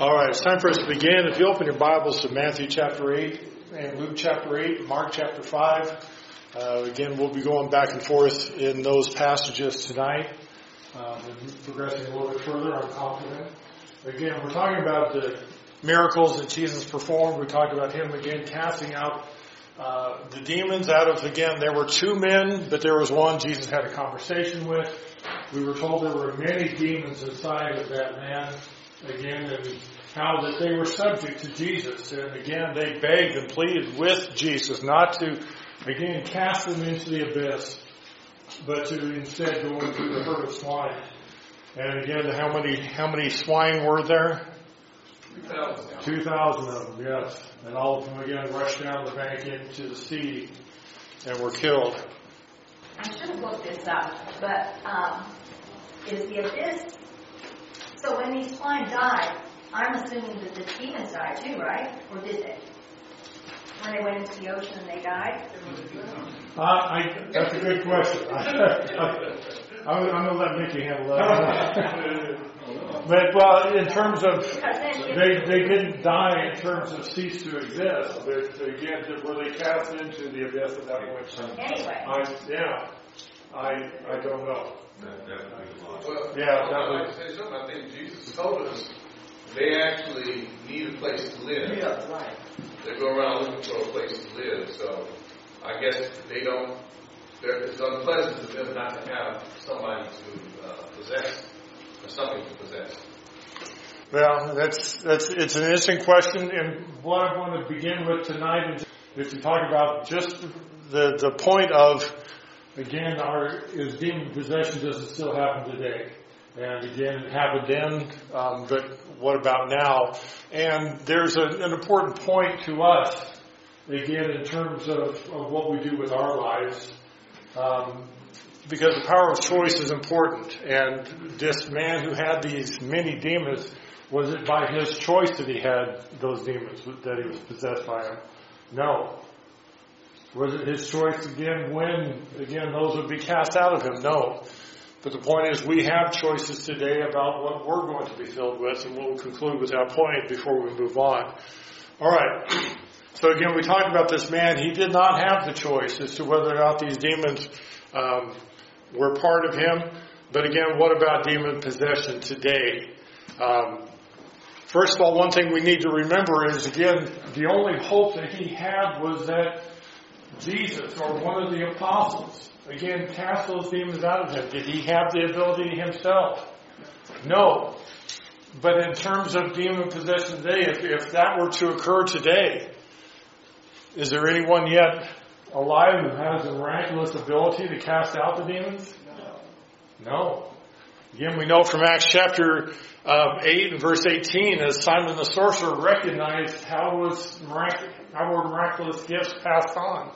All right, it's time for us to begin. If you open your Bibles to Matthew chapter 8 and Luke chapter 8, Mark chapter 5. Again, we'll be going back and forth in those passages tonight. Progressing a little bit further, I'm confident. Again, we're talking about the miracles that Jesus performed. We talked about Him again casting out the demons out of, again, there were two men, but there was one Jesus had a conversation with. We were told there were many demons inside of that man. Again, and how that they were subject to Jesus. And again, they begged and pleaded with Jesus not to, again, cast them into the abyss, but to instead go into the herd of swine. And again, how many swine were there? 2,000 of them, yes. And all of them, again, rushed down the bank into the sea and were killed. I should have looked this up, but is the abyss... So when these swine died, I'm assuming that the demons died too, right? Or did they? When they went into the ocean and they died? That's a good question. I'm going to let Mickey handle that. But, well, in terms of, they didn't die in terms of cease to exist. But again, were they cast into the abyss at that point? Anyway. I don't know. I think Jesus told us they actually need a place to live. Yeah, right. They go around looking for a place to live. So I guess they don't. It's unpleasant to them not to have somebody to possess or something to possess. Well, it's an interesting question, and what I want to begin with tonight is to talk about just the point of. Again, is demon possession, does it still happen today? And again, it happened then, but what about now? And there's an important point to us, again, in terms of what we do with our lives, because the power of choice is important. And this man who had these many demons, was it by his choice that he had those demons, that he was possessed by them? No. Was it his choice again when, again, those would be cast out of him? No. But the point is we have choices today about what we're going to be filled with, and we'll conclude with that point before we move on. All right. So again, we talked about this man. He did not have the choice as to whether or not these demons were part of him. But again, what about demon possession today? First of all, one thing we need to remember is, again, the only hope that he had was that Jesus or one of the apostles, again, cast those demons out of him. Did he have the ability himself? No. But in terms of demon possession today, if that were to occur today, is there anyone yet alive who has a miraculous ability to cast out the demons? No. Again, we know from Acts chapter 8 and verse 18, as Simon the sorcerer recognized how were miraculous gifts passed on.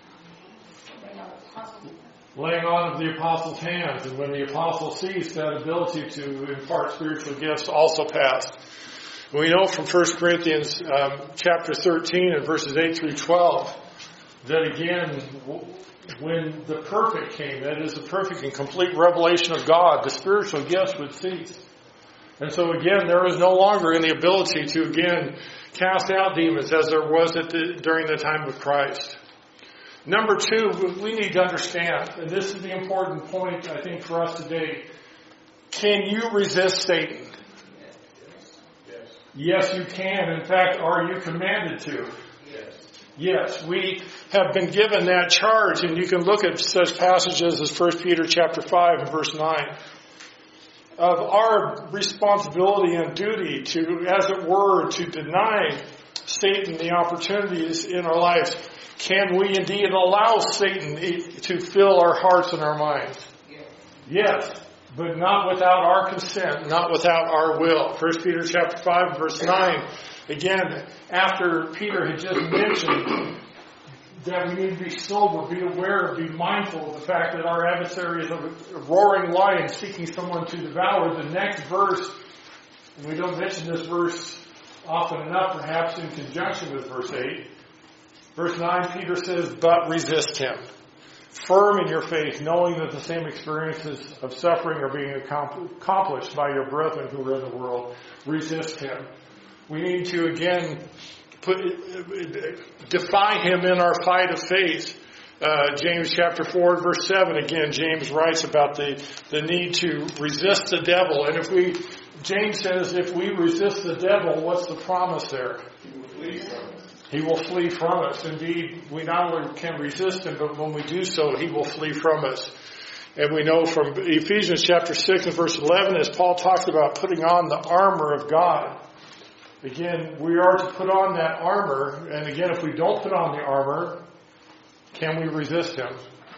Laying on of the apostles' hands, and when the apostle ceased, that ability to impart spiritual gifts also passed. We know from 1 Corinthians chapter 13 and verses 8 through 12 that again, when the perfect came, that is the perfect and complete revelation of God, the spiritual gifts would cease. And so again, there is no longer any ability to again cast out demons as there was during the time of Christ. Number two, we need to understand, and this is the important point, I think, for us today. Can you resist Satan? Yes, you can. In fact, are you commanded to? Yes, we have been given that charge, and you can look at such passages as 1 Peter chapter 5 and verse 9. Of our responsibility and duty to, as it were, to deny Satan the opportunities in our lives. Can we indeed allow Satan to fill our hearts and our minds? Yes, but not without our consent, not without our will. 1 Peter chapter 5, verse 9. Again, after Peter had just mentioned that we need to be sober, be aware, be mindful of the fact that our adversary is a roaring lion seeking someone to devour. The next verse, and we don't mention this verse often enough, perhaps in conjunction with verse 8. Verse 9, Peter says, but resist him. Firm in your faith, knowing that the same experiences of suffering are being accomplished by your brethren who are in the world. Resist him. We need to, again, defy him in our fight of faith. James chapter 4, verse 7, again, James writes about the need to resist the devil. And James says, if we resist the devil, what's the promise there? He will flee from us. Indeed, we not only can resist him, but when we do so, he will flee from us. And we know from Ephesians chapter 6 and verse 11, as Paul talks about putting on the armor of God. Again, we are to put on that armor. And again, if we don't put on the armor, can we resist him?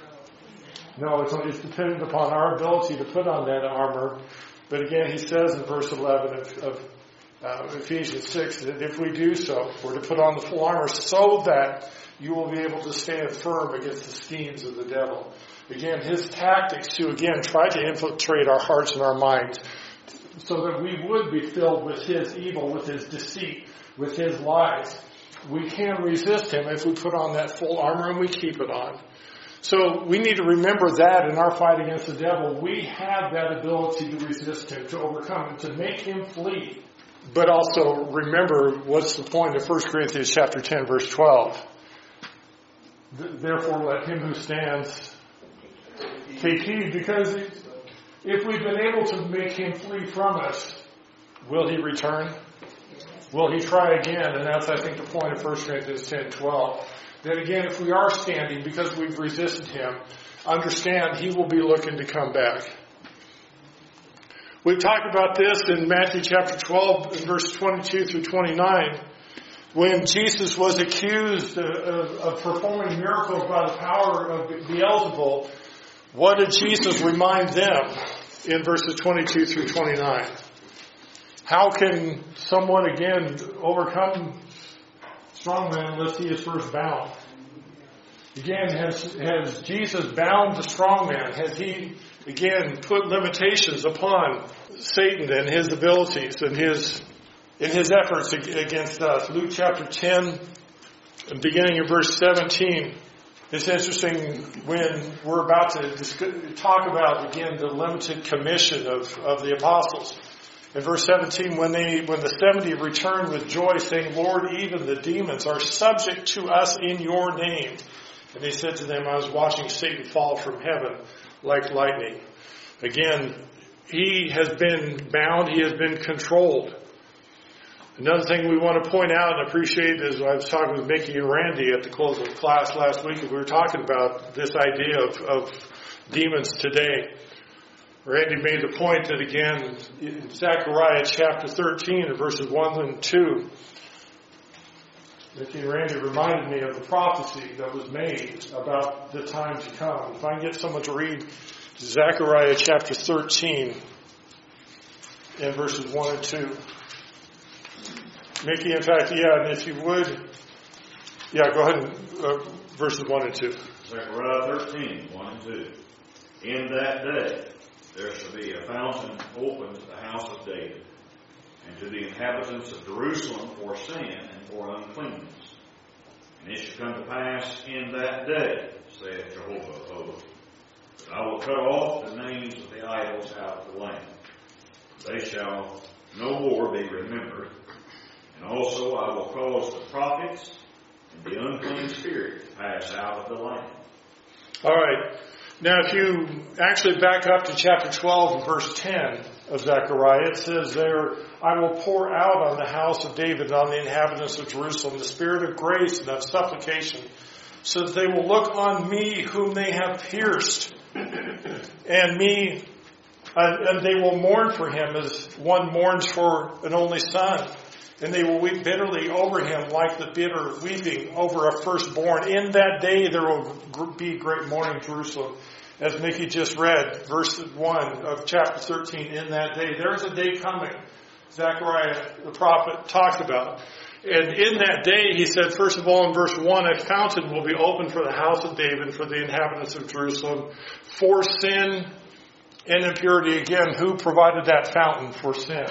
No, it's dependent upon our ability to put on that armor. But again, he says in verse 11 of Ephesians 6 that if we do so, we're to put on the full armor so that you will be able to stand firm against the schemes of the devil. Again, his tactics to, again, try to infiltrate our hearts and our minds so that we would be filled with his evil, with his deceit, with his lies. We can resist him if we put on that full armor and we keep it on. So we need to remember that in our fight against the devil. We have that ability to resist him, to overcome him, to make him flee. But also remember, what's the point of 1 Corinthians chapter 10, verse 12? Therefore let him who stands take heed, because if we've been able to make him flee from us, will he return? Will he try again? And that's, I think, the point of 1 Corinthians 10:12. That again, if we are standing because we've resisted him, understand he will be looking to come back. We've talked about this in Matthew chapter 12, in verse 22 through 29, when Jesus was accused of performing miracles by the power of Beelzebul. What did Jesus remind them in verses 22 through 29? How can someone, again, overcome strongman unless he is first bound? Again, has Jesus bound the strongman? Has he, again, put limitations upon Satan and his abilities and his efforts against us? Luke chapter 10, beginning in verse 17. It's interesting when we're about to talk about, again, the limited commission of the apostles. In verse 17, when the 70 returned with joy, saying, Lord, even the demons are subject to us in your name. And he said to them, I was watching Satan fall from heaven like lightning. Again, he has been bound, he has been controlled. Another thing we want to point out and appreciate is I was talking with Mickey and Randy at the close of class last week, and we were talking about this idea of demons today. Randy made the point that, again, in Zechariah chapter 13 and verses 1 and 2, Mickey and Randy reminded me of the prophecy that was made about the time to come. If I can get someone to read Zechariah chapter 13 and verses 1 and 2. Mickey, in fact, and if you would, go ahead and verses 1 and 2. Zechariah 13, 1 and 2. In that day there shall be a fountain opened to the house of David, and to the inhabitants of Jerusalem for sin and for uncleanness. And it shall come to pass in that day, saith Jehovah of hosts, that I will cut off the names of the idols out of the land. They shall no more be remembered. And also I will cause the prophets and the unclean spirit to pass out of the land. All right. Now, if you actually back up to chapter 12 and verse 10 of Zechariah, it says there, I will pour out on the house of David and on the inhabitants of Jerusalem the spirit of grace and of supplication, so that they will look on me whom they have pierced, and they will mourn for him as one mourns for an only son. And they will weep bitterly over him like the bitter weeping over a firstborn. In that day there will be great mourning in Jerusalem. As Mickey just read, verse 1 of chapter 13, in that day. There's a day coming, Zechariah the prophet talked about. And in that day, he said, first of all, in verse 1, a fountain will be opened for the house of David, for the inhabitants of Jerusalem, for sin and impurity. Again, who provided that fountain for sin?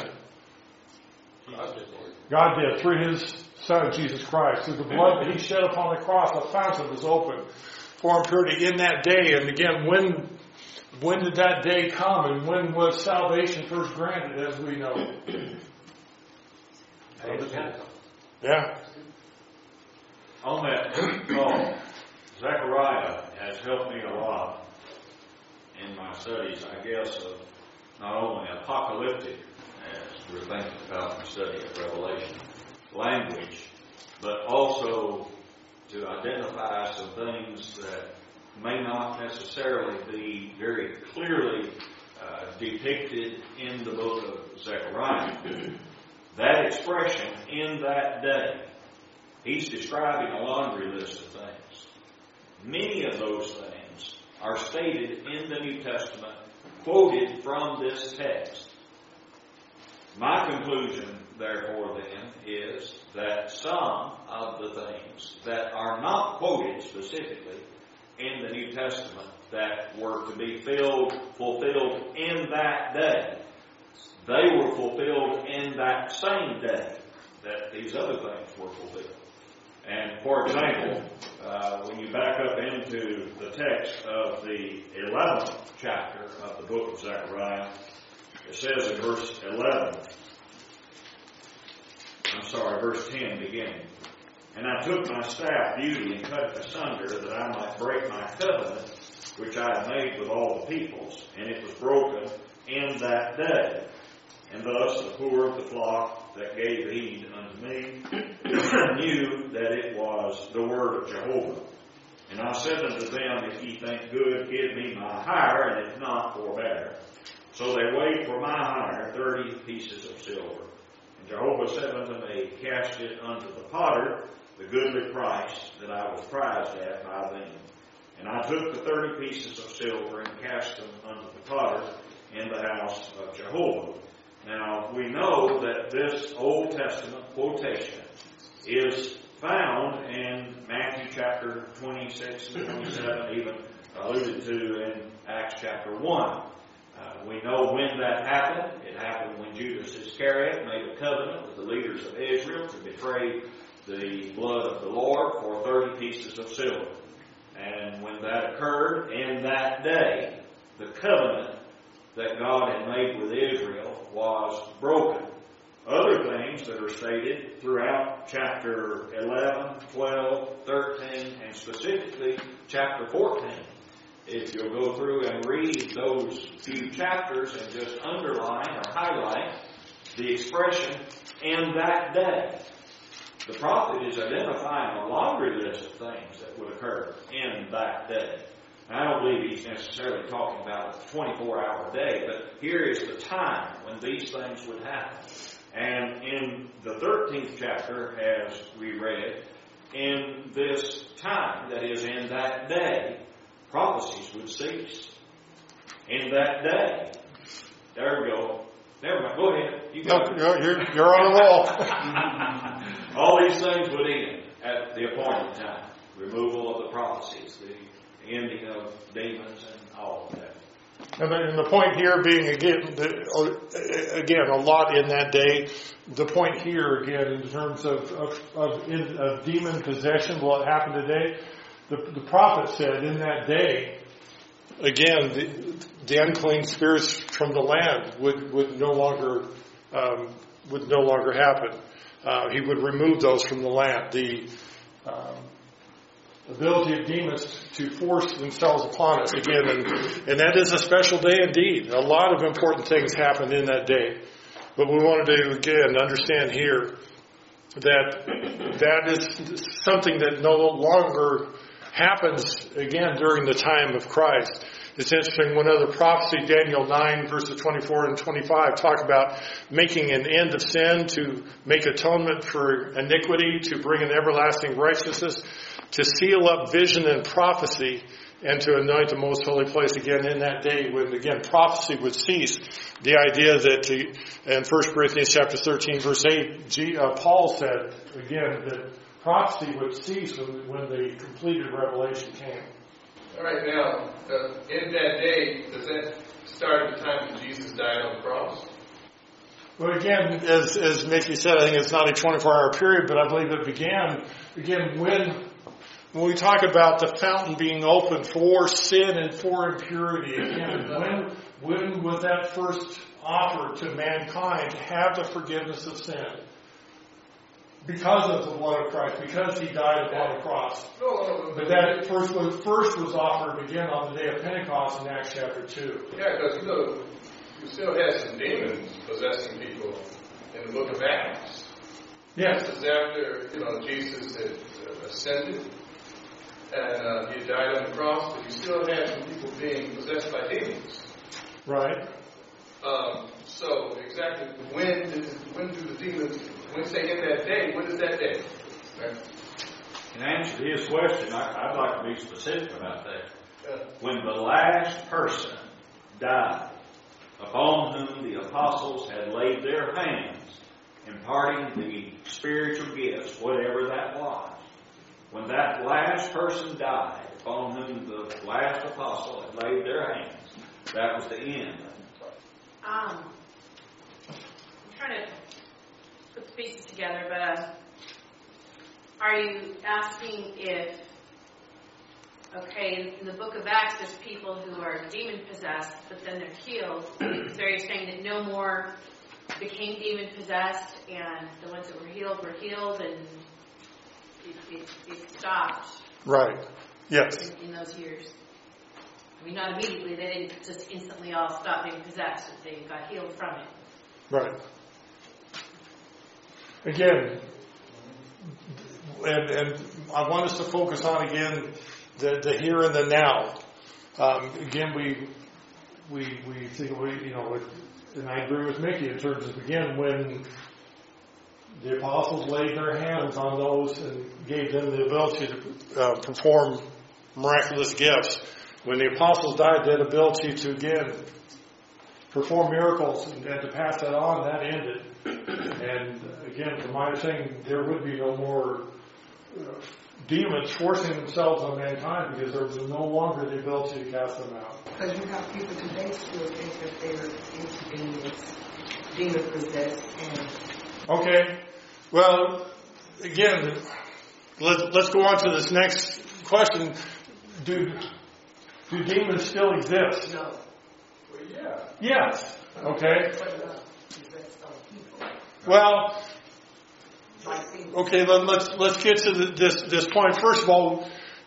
God did, through his Son, Jesus Christ. Through the blood that he shed upon the cross, a fountain was opened for impurity in that day. And again, when did that day come? And when was salvation first granted, as we know? Yeah. On that call, Zechariah has helped me a lot in my studies, I guess, of not only apocalyptic, as we're thinking about the study of Revelation, language, but also to identify some things that may not necessarily be very clearly depicted in the book of Zechariah. That expression, in that day, he's describing a laundry list of things. Many of those things are stated in the New Testament, quoted from this text. My conclusion, therefore, then, is that some of the things that are not quoted specifically in the New Testament that were to be fulfilled in that day, they were fulfilled in that same day that these other things were fulfilled. And for example, when you back up into the text of the 11th chapter of the book of Zechariah, it says in verse 10 beginning, "And I took my staff beauty and cut it asunder, that I might break my covenant, which I had made with all the peoples, and it was broken in that day. And thus the poor of the flock that gave heed unto me knew that it was the word of Jehovah. And I said unto them, If ye think good, give me my hire, and if not, forbear. So they weighed for my hire 30 pieces of silver. And Jehovah said unto me, Cast it unto the potter, the goodly price that I was prized at by them. And I took the 30 pieces of silver and cast them unto the potter in the house of Jehovah." Now, we know that this Old Testament quotation is found in Matthew chapter 26 and 27, even alluded to in Acts chapter 1. We know when that happened. It happened when Judas Iscariot made a covenant with the leaders of Israel to betray the blood of the Lord for 30 pieces of silver. And when that occurred, in that day, the covenant that God had made with Israel was broken. Other things that are stated throughout chapter 11, 12, 13, and specifically chapter 14. If you'll go through and read those few chapters and just underline or highlight the expression, "in that day," the prophet is identifying a laundry list of things that would occur in that day. I don't believe he's necessarily talking about a 24-hour day, but here is the time when these things would happen. And in the 13th chapter, as we read, in this time, that is, in that day, prophecies would cease. In that day. There we go. Never mind. Go ahead. You go. No, you're on a roll. All these things would end at the appointed time. Removal of the prophecies, the ending of demons and all of that. And the point here being, again, a lot in that day. The point here, again, in terms of demon possession, will it happen today? The prophet said in that day, again, the unclean spirits from the land would no longer happen. He would remove those from the land. The ability of demons to force themselves upon us again, and that is a special day indeed. A lot of important things happen in that day, but we wanted to again understand here that is something that no longer happens again during the time of Christ. It's interesting, one other prophecy, Daniel 9, verses 24 and 25, talk about making an end of sin, to make atonement for iniquity, to bring an everlasting righteousness, to seal up vision and prophecy, and to anoint the most holy place again in that day when, again, prophecy would cease. The idea that in 1 Corinthians chapter 13, verse 8, Paul said, again, that prophecy would cease when the completed revelation came. All right, now, in that day, does that start at the time that Jesus died on the cross? Well, again, as Mickey said, I think it's not a 24-hour period, but I believe it began, again, when we talk about the fountain being open for sin and for impurity, again, when was that first offered to mankind to have the forgiveness of sin? because of the blood of Christ, because He died upon the cross. No. But that first was offered again on the day of Pentecost in Acts chapter 2. Yeah, because you still had some demons possessing people in the book of Acts. Yes. This is after, Jesus had ascended and He died on the cross, but you still had some people being possessed by demons. Right. So exactly when do the demons, when say in that day, what is that day? Right? In answer to his question, I'd like to be specific about that. When the last person died, upon whom the apostles had laid their hands, imparting the spiritual gifts, whatever that was, when that last person died, upon whom the last apostle had laid their hands, that was the end. I'm trying to put the pieces together, but are you asking if, in the book of Acts, there's people who are demon-possessed, but then they're healed. So are you saying that no more became demon-possessed, and the ones that were healed, and it stopped? Right. Yes. In those years? I mean, not immediately. They didn't just instantly all stop being possessed. They got healed from it. Right. Again, and I want us to focus on, again, the here and the now. Again, we think, and I agree with Mickey in terms of, again, when the apostles laid their hands on those and gave them the ability to perform miraculous gifts. When the apostles died, that ability to, again, perform miracles and to pass that on, that ended. And again, from my understanding, there would be no more demons forcing themselves on mankind, because there was no longer the ability to cast them out. Because you have people today still think that they're demon-possessed. Okay. Well, again, let's go on to this next question. Do demons still exist? No. Well, yeah. Yes. Okay. Well, okay. Let's get to this point. First of all,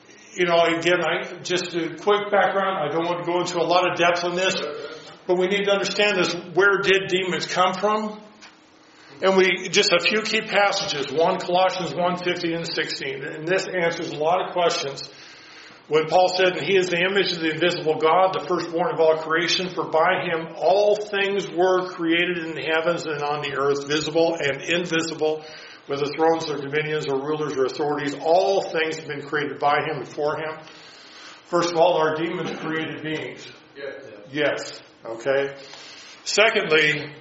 again, just a quick background. I don't want to go into a lot of depth on this, but we need to understand this. Where did demons come from? And we just a few key passages. One, Colossians 1:15 and 16, and this answers a lot of questions. When Paul said, "He is the image of the invisible God, the firstborn of all creation, for by Him all things were created in the heavens and on the earth, visible and invisible, whether thrones or dominions or rulers or authorities, all things have been created by Him and for Him." First of all, are demons created beings? Yes. Okay. Secondly,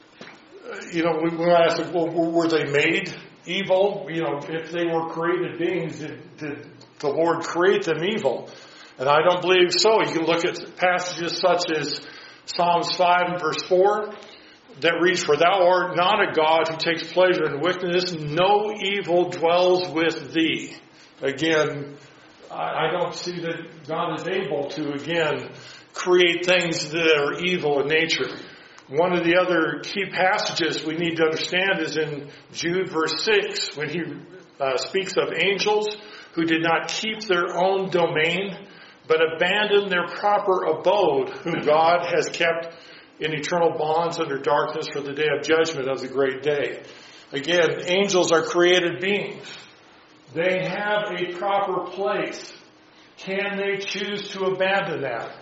we ask, well, were they made evil? If they were created beings, did the Lord create them evil? And I don't believe so. You can look at passages such as Psalms 5 and verse 4 that reads, "For thou art not a God who takes pleasure in wickedness, no evil dwells with thee." Again, I don't see that God is able to, again, create things that are evil in nature. One of the other key passages we need to understand is in Jude verse 6, when he speaks of angels who did not keep their own domain, but abandoned their proper abode, whom God has kept in eternal bonds under darkness for the day of judgment of the great day. Again, angels are created beings. They have a proper place. Can they choose to abandon that?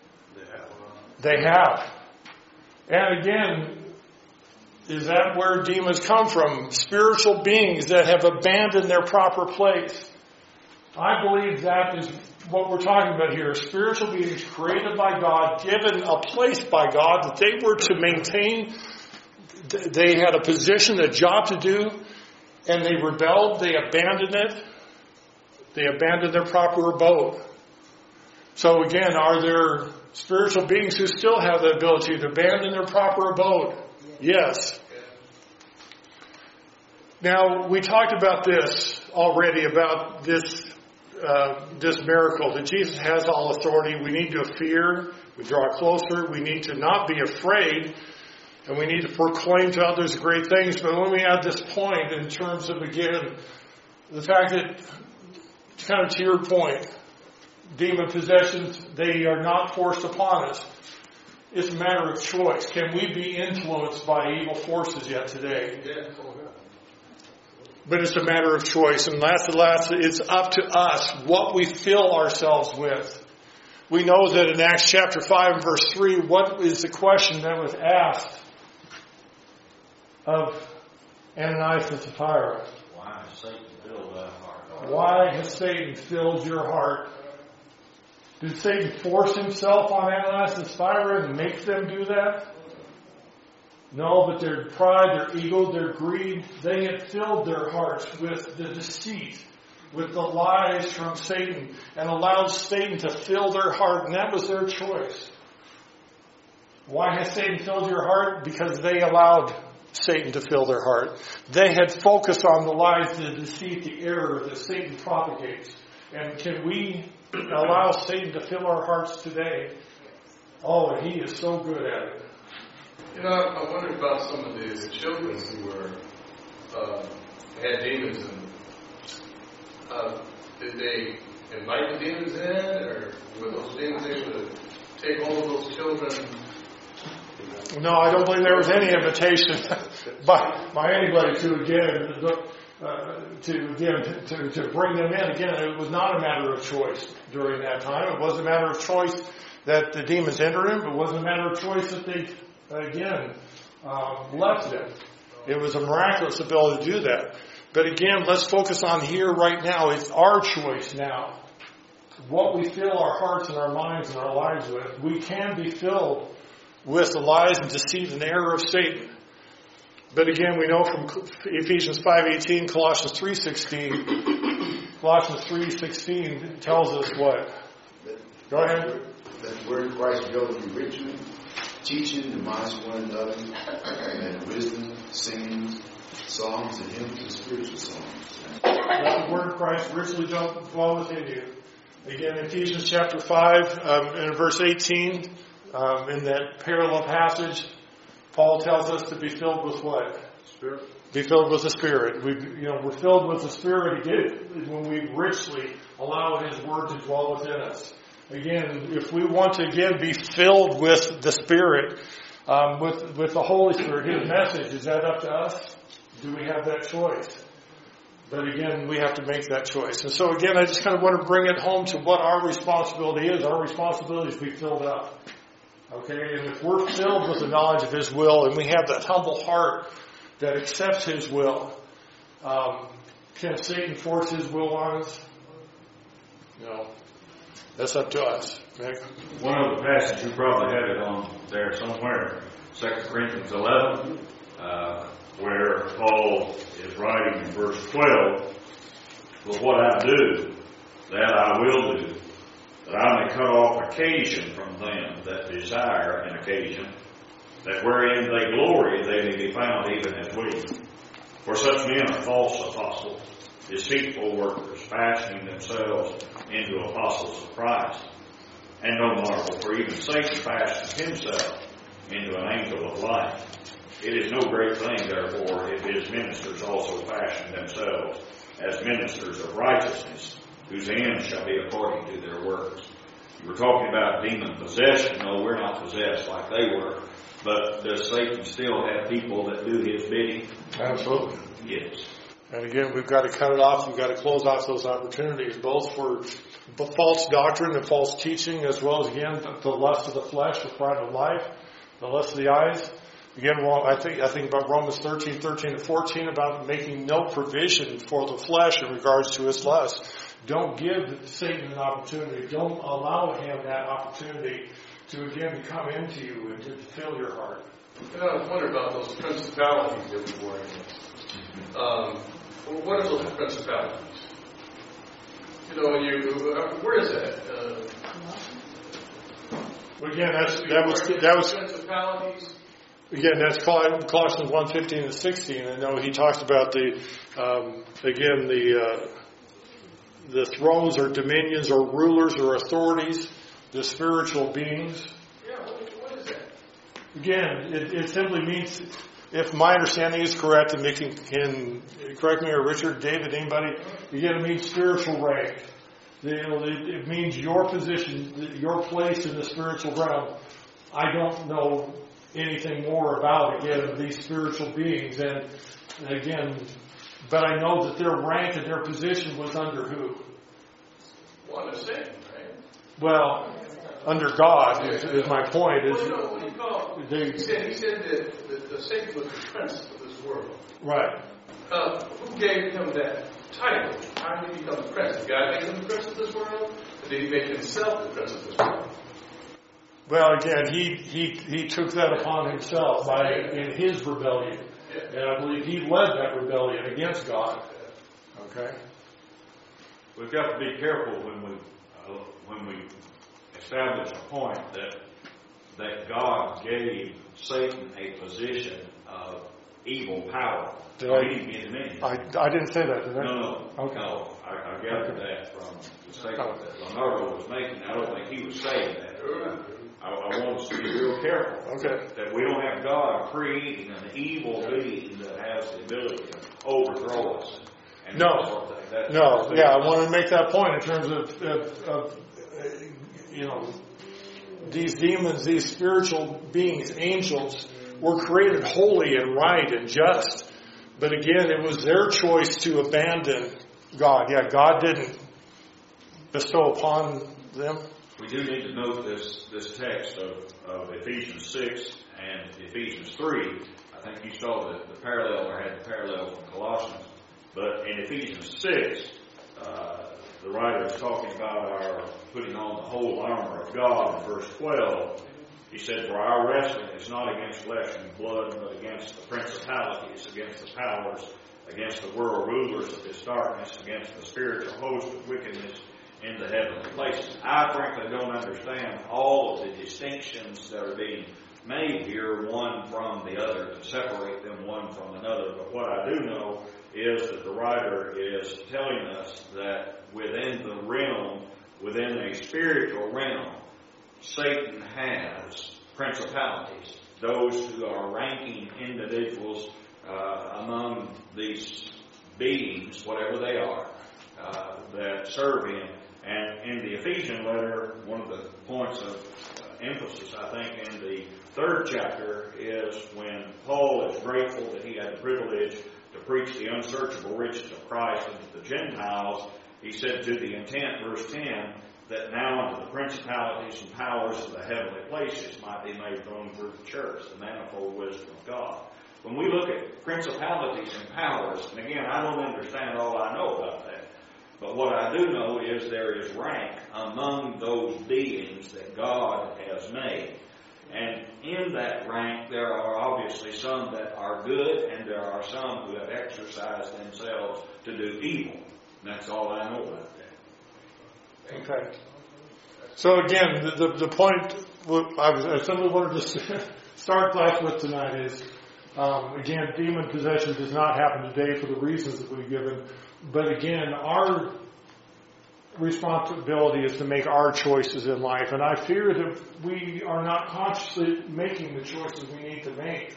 They have. And again, is that where demons come from? Spiritual beings that have abandoned their proper place. I believe that is what we're talking about here. Spiritual beings created by God, given a place by God that they were to maintain. They had a position, a job to do, and they rebelled. They abandoned it. They abandoned their proper abode. So again, are there spiritual beings who still have the ability to abandon their proper abode? Yes. Now, we talked about this already, about this miracle, that Jesus has all authority. We need to fear. We draw closer. We need to not be afraid. And we need to proclaim to others great things. But let me add this point in terms of, again, the fact that, kind of to your point, demon possessions, they are not forced upon us. It's a matter of choice. Can we be influenced by evil forces yet today? Yeah. But it's a matter of choice. And last, it's up to us what we fill ourselves with. We know that in Acts chapter 5 and verse 3, what is the question that was asked of Ananias and Sapphira? Why has Satan filled thy heart? Why has Satan filled your heart? Did Satan force himself on Ananias and Sapphira and make them do that? No, but their pride, their ego, their greed, they had filled their hearts with the deceit, with the lies from Satan, and allowed Satan to fill their heart, and that was their choice. Why has Satan filled your heart? Because they allowed Satan to fill their heart. They had focused on the lies, the deceit, the error that Satan propagates. And can we allow Satan to fill our hearts today? Oh, and he is so good at it. You know, I wonder about some of the children who were had demons, and did they invite the demons in, or were those demons able to take hold of those children? No, I don't believe there was any invitation by anybody to bring them in. Again, it was not a matter of choice during that time. It wasn't a matter of choice that the demons entered him. It wasn't a matter of choice that they, again, left him. It was a miraculous ability to do that. But again, let's focus on here right now. It's our choice now. What we fill our hearts and our minds and our lives with. We can be filled with the lies and deceit and error of Satan. But again, we know from Ephesians 5:18, Colossians 3:16. Colossians 3:16 tells us what? Go ahead. Let the word of Christ dwell in you richly, teaching the minds of one another, and wisdom, singing, songs, and hymns, and spiritual songs. Let the word of Christ richly dwell within you. Again, Ephesians chapter 5, and verse 18, in that parallel passage, Paul tells us to be filled with what? Spirit. Be filled with the Spirit. We're filled with the Spirit again when we richly allow His Word to dwell within us. Again, if we want to again be filled with the Spirit, with the Holy Spirit, His message, is that up to us? Do we have that choice? But again, we have to make that choice. And so again, I just kind of want to bring it home to what our responsibility is. Our responsibility is to be filled up. Okay, and if we're filled with the knowledge of His will, and we have that humble heart that accepts His will, can Satan force His will on us? No. That's up to us. Nick? One of the passages, you probably have it on there somewhere, 2 Corinthians 11, where Paul is writing in verse 12, "For what I do, that I will do, that I may cut off occasion from them that desire an occasion, that wherein they glory they may be found even as we. For such men are false apostles, deceitful workers, fashioning themselves into apostles of Christ. And no marvel, for even Satan fashioned himself into an angel of light. It is no great thing, therefore, if his ministers also fashion themselves as ministers of righteousness, whose end shall be according to their works." You were talking about demon possession. No, we're not possessed like they were. But does Satan still have people that do his bidding? Absolutely. Yes. And again, we've got to cut it off. We've got to close off those opportunities, both for false doctrine and false teaching, as well as, again, the lust of the flesh, the pride of life, the lust of the eyes. Again, I think about Romans 13 to 14, about making no provision for the flesh in regards to its lust. Don't give Satan an opportunity. Don't allow him that opportunity to, again, come into you and to fill your heart. You know, I wonder about those principalities that we were in. What are those principalities? You know, where is that? Again, that was principalities. Again, that's Colossians 1:15 and 16. I know he talks about the thrones or dominions or rulers or authorities, the spiritual beings. Yeah, what is that? Again, it simply means, if my understanding is correct, and Mickey can correct me, or Richard, David, anybody, again, it means spiritual rank. It means your position, your place in the spiritual realm. I don't know anything more about, again, these spiritual beings, and again, but I know that their rank and their position was under who? One is Satan, right? Well, under God is my point. Well, you know what you call it? He said that the Satan was the prince of this world. Right. Who gave him that title? How did he become the prince? The guy made him the prince of this world? Or did he make himself the prince of this world? Well, again, he took that upon himself in his rebellion. And I believe he led that rebellion against God. Okay? We've got to be careful when we establish a point that God gave Satan a position of evil power. He didn't give him anything. I didn't say that, did I? No. Okay. No, I gathered that from the statement that Leonardo was making. I don't think he was saying that. I want us to be real careful. Okay. That we don't have God creating an evil being that has the ability to overthrow us. And No. that sort of thing. No. Yeah, I want to make that point in terms of these demons, these spiritual beings, angels, were created holy and right and just. But again, it was their choice to abandon God. Yeah, God didn't bestow upon them. We do need to note this text of Ephesians 6 and Ephesians 3. I think you saw the parallel, or had the parallel from Colossians. But in Ephesians 6, the writer is talking about our putting on the whole armor of God. In verse 12, he said, "For our wrestling is not against flesh and blood, but against the principalities, against the powers, against the world rulers of this darkness, against the spiritual host of wickedness in the heavenly places." I frankly don't understand all of the distinctions that are being made here, one from the other, to separate them one from another. But what I do know is that the writer is telling us that within the realm, within a spiritual realm, Satan has principalities, those who are ranking individuals among these beings, whatever they are, that serve him. And in the Ephesian letter, one of the points of emphasis, I think, in the 3rd chapter is when Paul is grateful that he had the privilege to preach the unsearchable riches of Christ unto the Gentiles. He said to the intent, verse 10, that now unto the principalities and powers of the heavenly places might be made known through the church, the manifold wisdom of God. When we look at principalities and powers, and again, I don't understand all I know about that, but what I do know is there is rank among those beings that God has made. And in that rank, there are obviously some that are good, and there are some who have exercised themselves to do evil. And that's all I know about that. Okay. So again, the point I simply wanted to start class with tonight is, again, demon possession does not happen today for the reasons that we've given. But again, our responsibility is to make our choices in life. And I fear that we are not consciously making the choices we need to make.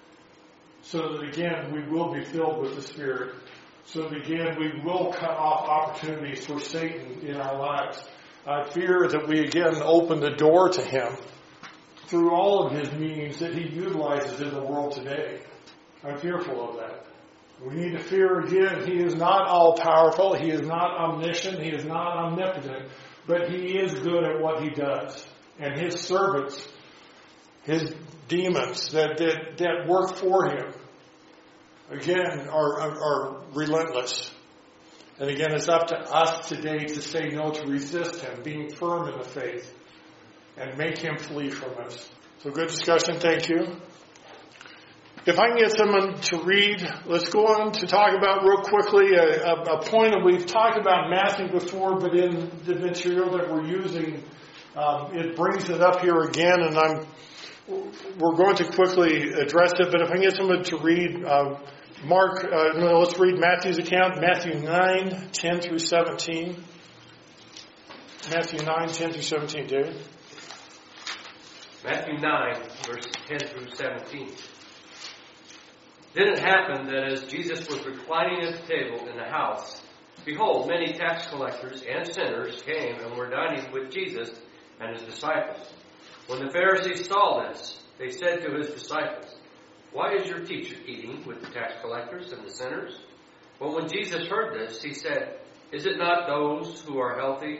So that again, we will be filled with the Spirit. So that again, we will cut off opportunities for Satan in our lives. I fear that we again open the door to him through all of his means that he utilizes in the world today. I'm fearful of that. We need to fear again, he is not all-powerful, he is not omniscient, he is not omnipotent, but he is good at what he does. And his servants, his demons that work for him, again, are relentless. And again, it's up to us today to say no, to resist him, being firm in the faith, and make him flee from us. So good discussion, thank you. If I can get someone to read, let's go on to talk about real quickly a point that we've talked about Matthew before, but in the material that we're using, it brings it up here again, and we're going to quickly address it. But if I can get someone to read let's read Matthew's account, Matthew 9, 10 through 17. Matthew 9, 10 through 17, David. Matthew 9, verses 10 through 17. Then it happened that as Jesus was reclining at the table in the house, behold, many tax collectors and sinners came and were dining with Jesus and his disciples. When the Pharisees saw this, they said to his disciples, "Why is your teacher eating with the tax collectors and the sinners?" But when Jesus heard this, he said, Is it not those who are healthy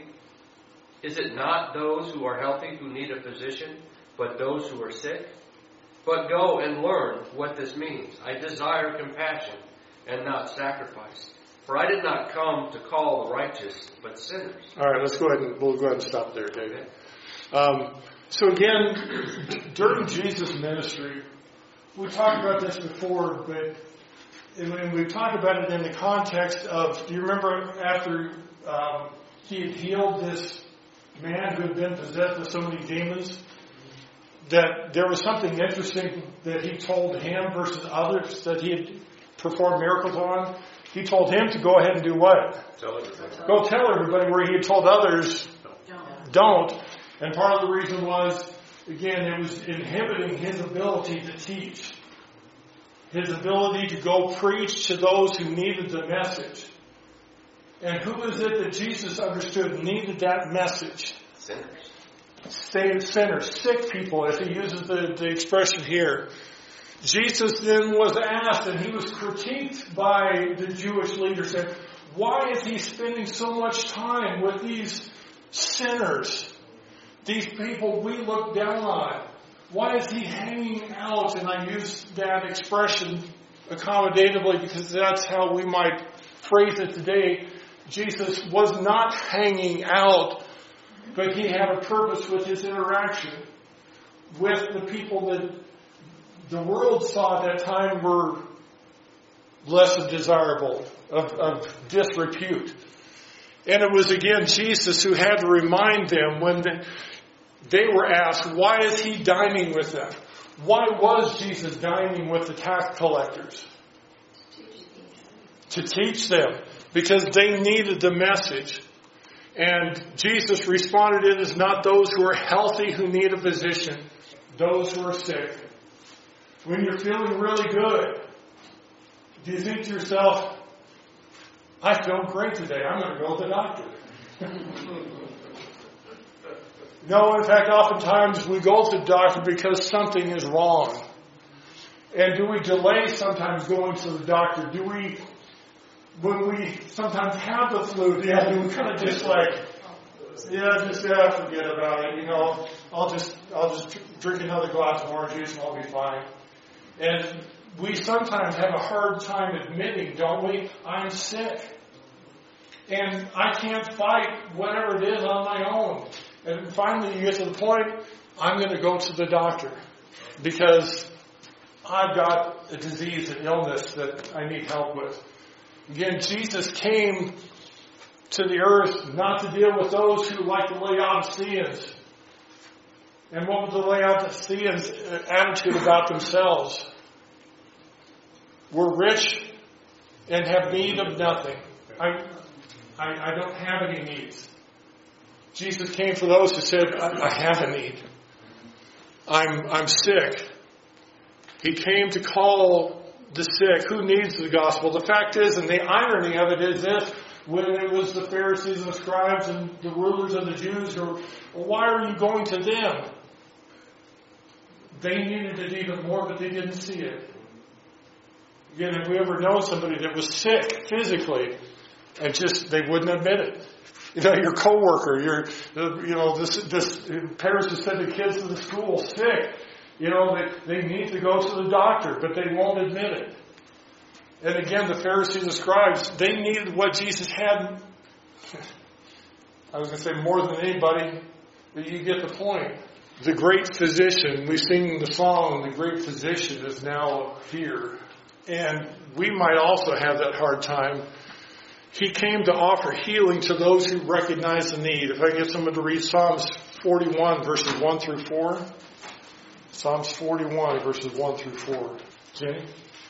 who need a physician, but those who are sick? But go and learn what this means. I desire compassion and not sacrifice. For I did not come to call the righteous, but sinners. All right, we'll go ahead and stop there, David. So again, during Jesus' ministry, we talked about this before, but we talked about it in the context of, do you remember after he had healed this man who had been possessed with so many demons, that there was something interesting that he told him versus others that he had performed miracles on? He told him to go ahead and do what? Go tell everybody, where he had told others, don't. And part of the reason was, again, it was inhibiting his ability to teach. His ability to go preach to those who needed the message. And who is it that Jesus understood needed that message? Sinners, sick people, as he uses the expression here. Jesus then was asked, and he was critiqued by the Jewish leaders, and why is he spending so much time with these sinners? These people we look down on. Why is he hanging out? And I use that expression accommodatively because that's how we might phrase it today. Jesus was not hanging out, but he had a purpose with his interaction with the people that the world saw at that time were less desirable, of disrepute. And it was again Jesus who had to remind them when they were asked, why is he dining with them? Why was Jesus dining with the tax collectors? To teach them. Because they needed the message. And Jesus responded, it is not those who are healthy who need a physician, those who are sick. When you're feeling really good, do you think to yourself, I feel great today, I'm going to go to the doctor? No, in fact, oftentimes we go to the doctor because something is wrong. And do we delay sometimes going to the doctor? Do we, when we sometimes have the flu, do we kind of just like, forget about it, I'll just drink another glass of orange juice and I'll be fine. And we sometimes have a hard time admitting, don't we? I'm sick. And I can't fight whatever it is on my own. And finally you get to the point, I'm going to go to the doctor because I've got a disease, an illness that I need help with. Again, Jesus came to the earth not to deal with those who like the Laodiceans. And what was the Laodiceans' attitude about themselves? We're rich and have need of nothing. I don't have any needs. Jesus came for those who said, I have a need. I'm sick. He came to call the sick. Who needs the gospel? The fact is, and the irony of it is this, when it was the Pharisees and the scribes and the rulers of the Jews, why are you going to them? They needed it even more, but they didn't see it. Again, have we ever known somebody that was sick physically and just they wouldn't admit it? Your coworker, this parents who send the kids to the school sick. They need to go to the doctor, but they won't admit it. And again, the Pharisees and scribes, they needed what Jesus had. I was going to say more than anybody, but you get the point. The great physician, we sing the song, the great physician is now here. And we might also have that hard time. He came to offer healing to those who recognize the need. If I can get someone to read Psalms 41, verses 1 through 4. Psalms 41, verses 1 through 4. Jenny?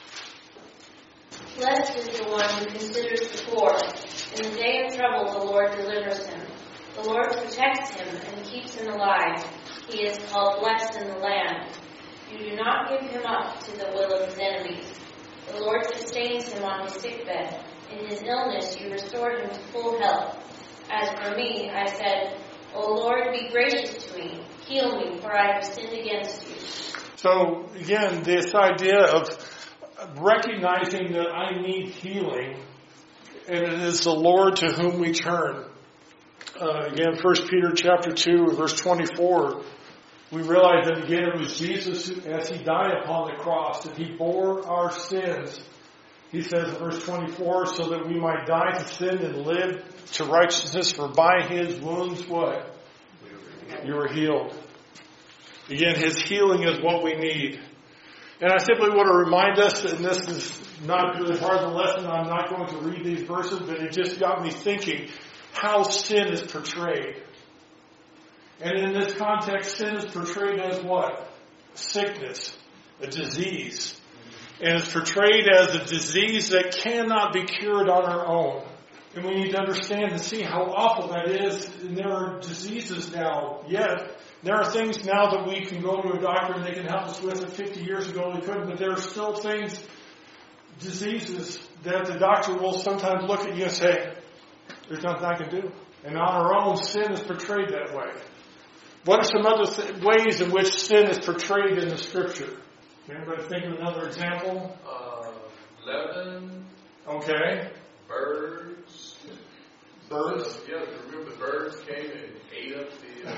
Blessed is the one who considers the poor. In the day of trouble, the Lord delivers him. The Lord protects him and keeps him alive. He is called blessed in the land. You do not give him up to the will of his enemies. The Lord sustains him on his sickbed. In his illness you restored him to full health. As for me, I said, O Lord, be gracious to me. Heal me, for I have sinned against you. So, again, this idea of recognizing that I need healing, and it is the Lord to whom we turn. Again, 1 Peter chapter 2, verse 24, we realize that again it was Jesus who, as he died upon the cross, that he bore our sins. He says in verse 24, so that we might die to sin and live to righteousness, for by his wounds, what? You were healed. Again, his healing is what we need. And I simply want to remind us, and this is not really part of the lesson, I'm not going to read these verses, but it just got me thinking how sin is portrayed. And in this context, sin is portrayed as what? Sickness, a disease. And it's portrayed as a disease that cannot be cured on our own. And we need to understand and see how awful that is. And there are diseases now, yet there are things now that we can go to a doctor and they can help us with it. 50 years ago they couldn't, but there are still things, diseases, that the doctor will sometimes look at you and say, there's nothing I can do. And on our own, sin is portrayed that way. What are some other ways in which sin is portrayed in the Scripture? Anybody think of another example? Leaven. Okay. Birds. Birds? Yeah, remember the birds came and ate up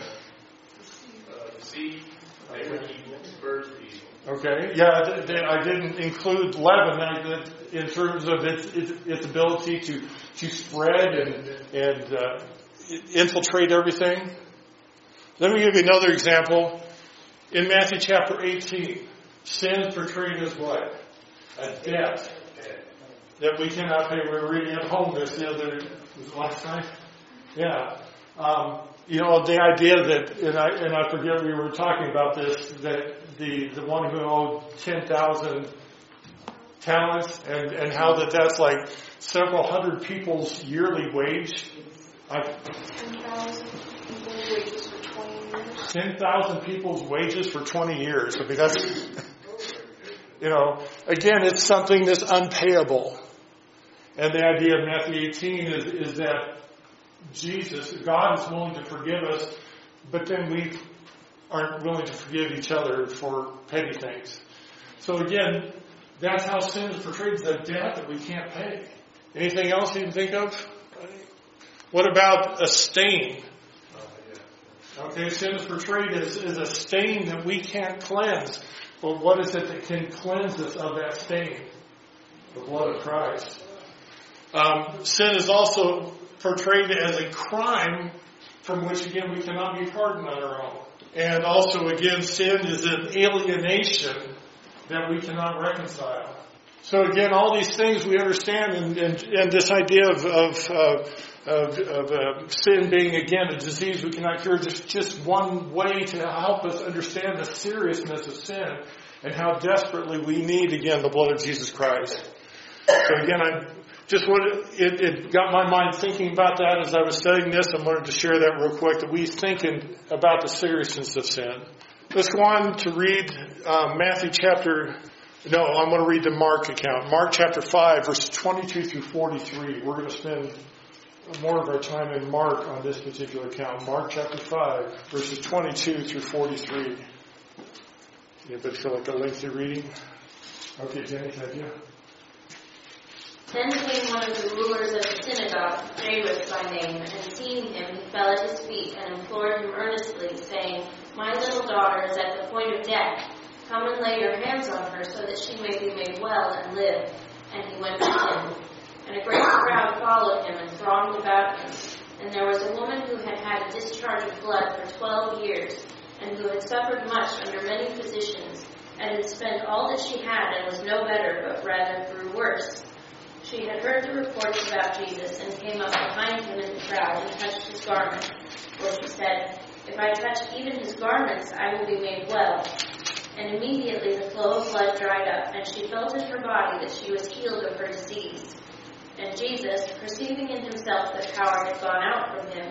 the seed. They were evil. The birds were evil. Okay. Yeah, I didn't include leaven in terms of its ability to spread and infiltrate everything. Let me give you another example. In Matthew chapter 18, sin is portrayed as what? A debt that we cannot pay. We were reading at home this the other, was it last night? Yeah. The idea that, and I forget we were talking about this, that the one who owed 10,000 talents and how that's like several hundred people's yearly wage. 10,000 people's wages for 20 years. 10,000 people's wages for 20 years. I mean, that's, again, it's something that's unpayable. And the idea of Matthew 18 is that Jesus, God is willing to forgive us, but then we aren't willing to forgive each other for petty things. So again, that's how sin is portrayed as a debt that we can't pay. Anything else you can think of? What about a stain? Okay, sin is portrayed as a stain that we can't cleanse. But what is it that can cleanse us of that stain? The blood of Christ. Sin is also portrayed as a crime from which, again, we cannot be pardoned on our own. And also, again, sin is an alienation that we cannot reconcile. So again, all these things we understand, and this idea of sin being, again, a disease we cannot cure, just one way to help us understand the seriousness of sin and how desperately we need, again, the blood of Jesus Christ. So again, it got my mind thinking about that as I was studying this. I wanted to share that real quick, that we thinking about the seriousness of sin. Let's go on to read I'm going to read the Mark account. Mark chapter 5, verses 22 through 43. We're going to spend more of our time in Mark on this particular account. Mark chapter 5, verses 22 through 43. Anybody feel like a lengthy reading? Okay, Jenny, have you? Then came one of the rulers of the synagogue, Jairus by name, and seeing him, he fell at his feet and implored him earnestly, saying, My little daughter is at the point of death. Come and lay your hands on her so that she may be made well and live. And he went with him. And a great crowd followed him and thronged about him. And there was a woman who had had a discharge of blood for 12 years, and who had suffered much under many physicians, and had spent all that she had and was no better, but rather grew worse. She had heard the reports about Jesus and came up behind him in the crowd and touched his garment. For she said, If I touch even his garments, I will be made well. And immediately the flow of blood dried up, and she felt in her body that she was healed of her disease. And Jesus, perceiving in himself that power had gone out from him,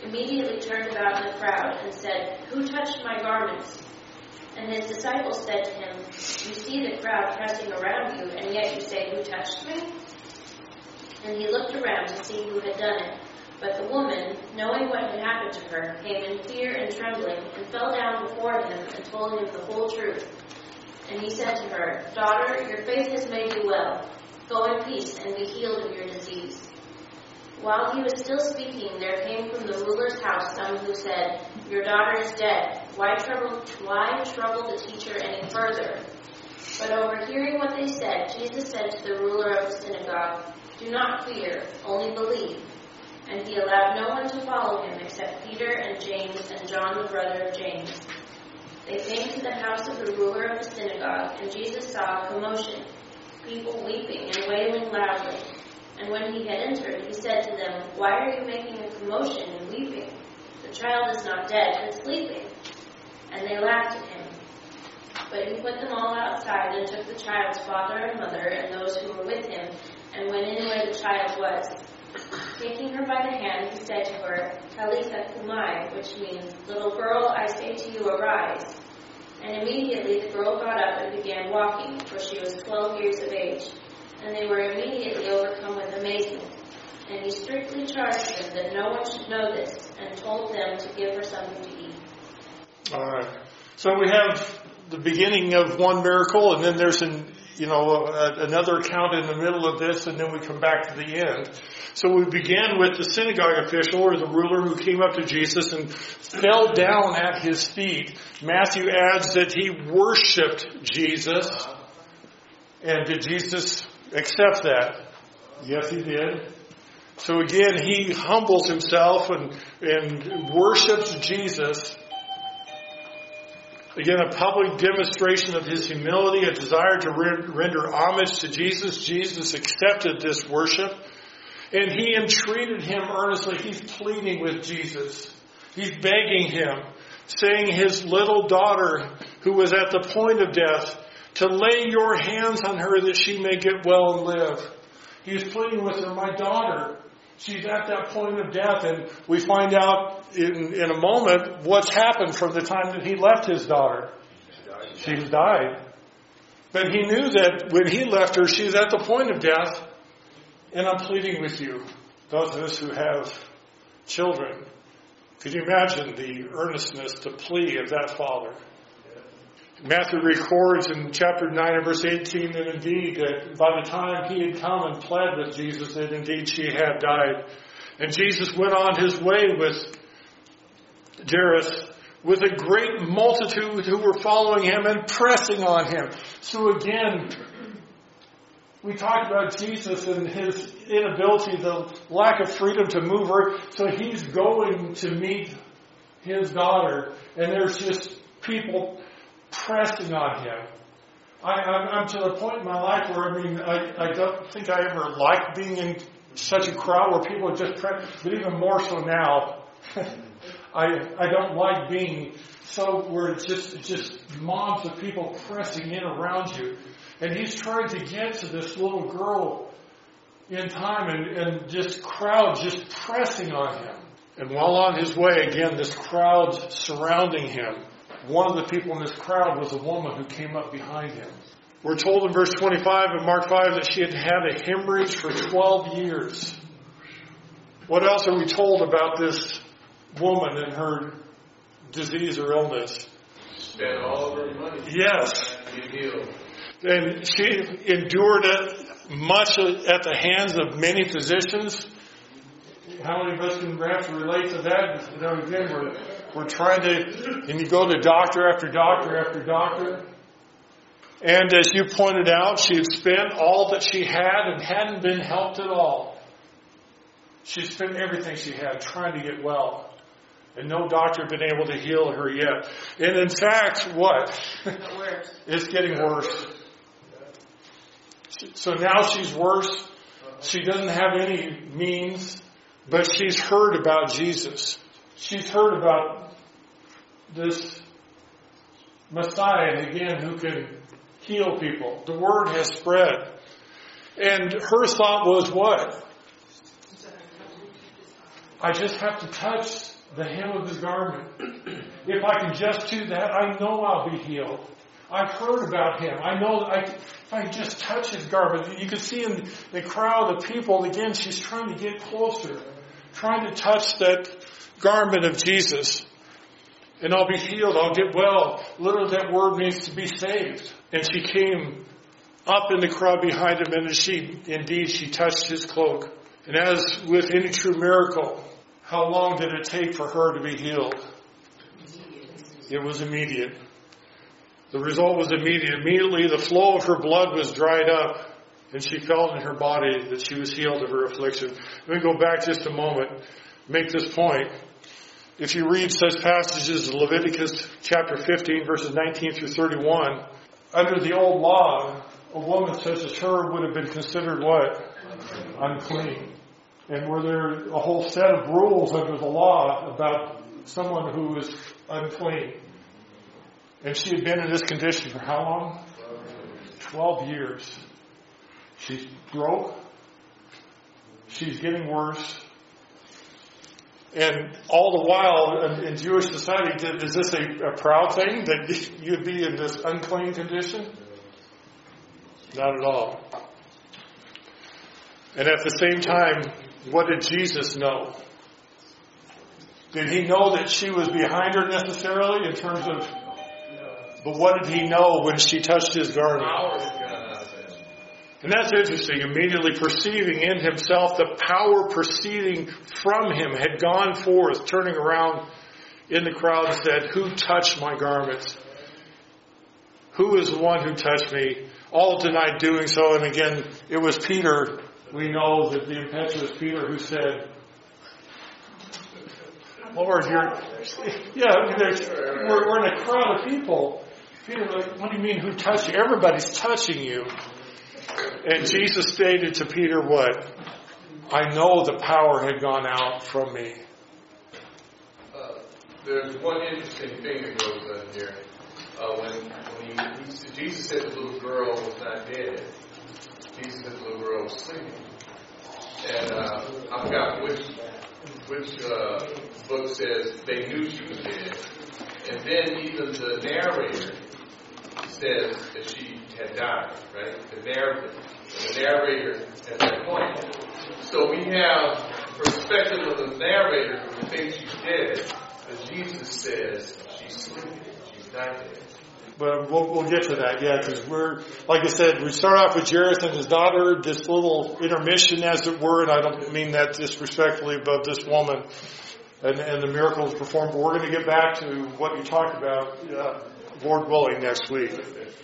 immediately turned about in the crowd and said, "Who touched my garments?" And his disciples said to him, "You see the crowd pressing around you, and yet you say, 'Who touched me?'" And he looked around to see who had done it. But the woman, knowing what had happened to her, came in fear and trembling, and fell down before him and told him the whole truth. And he said to her, "Daughter, your faith has made you well. Go in peace and be healed of your disease." While he was still speaking, there came from the ruler's house some who said, "Your daughter is dead. Why trouble the teacher any further?" But overhearing what they said, Jesus said to the ruler of the synagogue, "Do not fear, only believe." And he allowed no one to follow him except Peter and James and John the brother of James. They came to the house of the ruler of the synagogue, and Jesus saw a commotion, people weeping and wailing loudly. And when he had entered, he said to them, "Why are you making a commotion and weeping? The child is not dead, but sleeping." And they laughed at him. But he put them all outside and took the child's father and mother and those who were with him, and went in where the child was. Taking her by the hand, he said to her, "Talitha cumai," which means, "Little girl, I say to you, arise." And immediately the girl got up and began walking, for she was 12 years of age. And they were immediately overcome with amazement. And he strictly charged them that no one should know this, and told them to give her something to eat. All right. So we have the beginning of one miracle, and then there's another account in the middle of this, and then we come back to the end. So we begin with the synagogue official, or the ruler, who came up to Jesus and fell down at his feet. Matthew adds that he worshipped Jesus. And did Jesus accept that? Yes, he did. So again, he humbles himself and worships Jesus. Again, a public demonstration of his humility, a desire to render homage to Jesus. Jesus accepted this worship. And he entreated him earnestly. He's pleading with Jesus. He's begging him, saying his little daughter, who was at the point of death, to lay your hands on her that she may get well and live. He's pleading with her, "My daughter, she's at that point of death." And we find out in a moment what's happened from the time that he left his daughter. She's died. But he knew that when he left her, she's at the point of death. And I'm pleading with you, those of us who have children. Could you imagine the earnestness to plea of that father? Matthew records in chapter 9 and verse 18 that indeed, that by the time he had come and pled with Jesus, that indeed she had died. And Jesus went on his way with Jairus, with a great multitude who were following him and pressing on him. So again, we talked about Jesus and his inability, the lack of freedom to move her. So he's going to meet his daughter, and there's just people pressing on him. I'm to the point in my life where, I don't think I ever liked being in such a crowd where people are just pressing, but even more so now, I don't like being so where it's just mobs of people pressing in around you. And he's trying to get to this little girl in time, and this crowd just pressing on him. And while on his way, again, this crowd surrounding him. One of the people in this crowd was a woman who came up behind him. We're told in verse 25 of Mark 5 that she had had a hemorrhage for 12 years. What else are we told about this woman and her disease or illness? Spent all of her money. Yes. To be healed. And she endured it much at the hands of many physicians. How many of us can perhaps relate to that? Again, we're trying to, and you go to doctor after doctor after doctor. And as you pointed out, she had spent all that she had and hadn't been helped at all. She spent everything she had trying to get well. And no doctor had been able to heal her yet. And in fact, what? It's getting worse. So now she's worse. She doesn't have any means, but she's heard about Jesus. She's heard about this Messiah, again, who can heal people. The word has spread. And her thought was what? I just have to touch the hem of his garment. If I can just do that, I know I'll be healed. I've heard about him. I know that if I just touch his garment, you can see in the crowd of people, again, she's trying to get closer, trying to touch that garment of Jesus. And I'll be healed. I'll get well. Literally, that word means to be saved. And she came up in the crowd behind him, and she touched his cloak. And as with any true miracle, how long did it take for her to be healed? It was immediate. The result was immediate. Immediately, the flow of her blood was dried up, and she felt in her body that she was healed of her affliction. Let me go back just a moment, make this point. If you read such passages in Leviticus chapter 15, verses 19 through 31, under the old law, a woman such as her would have been considered what? Unclean. And were there a whole set of rules under the law about someone who was unclean? And she had been in this condition for how long? 12 years. She's broke. She's getting worse. And all the while, in Jewish society, is this a proud thing that you'd be in this unclean condition? Not at all. And at the same time, what did Jesus know? Did he know that she was behind her necessarily in terms of... But what did he know when she touched his garment? And that's interesting. Immediately perceiving in himself the power proceeding from him had gone forth, turning around in the crowd and said, "Who touched my garments? Who is the one who touched me?" All denied doing so. And again, it was Peter. We know that the impetuous Peter who said, "Lord, we're in a crowd of people." Peter, like, what do you mean, who touched you? Everybody's touching you. And Jesus stated to Peter what? "I know the power had gone out from me." There's one interesting thing that goes on here. Jesus said the little girl was not dead. Jesus said the little girl was sleeping. And I forgot which book says they knew she was dead. And then even the narrator says that she had died, right? The narrator at that point. So we have the perspective of the narrator who thinks she's dead, but Jesus says she's sleeping, she's not dead. But we'll get to that, yeah, because like I said, we start off with Jairus and his daughter, this little intermission, as it were, and I don't mean that disrespectfully about this woman and the miracles performed, but we're going to get back to what you talked about, Lord willing, next week.